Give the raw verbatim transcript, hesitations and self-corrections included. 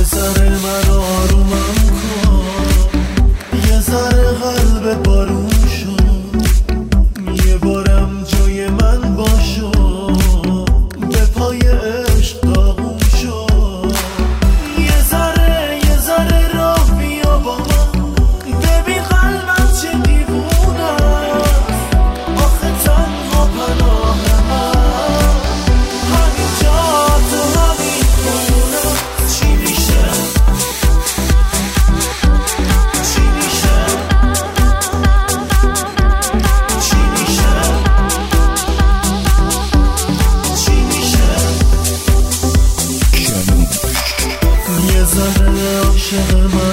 ذره من آرومم کن، یه ذره قلب بارون شد، یه بارم جای من باشو، به پای عشق داغون شد. یه ذره یه ذره راه بیا با من، ببین قلبم چه دیوونه است، آخه تنها پناه من همین جا تو همین خونه. چی میشه چی میشه چی میشه چی میشه یه ذره عاشق من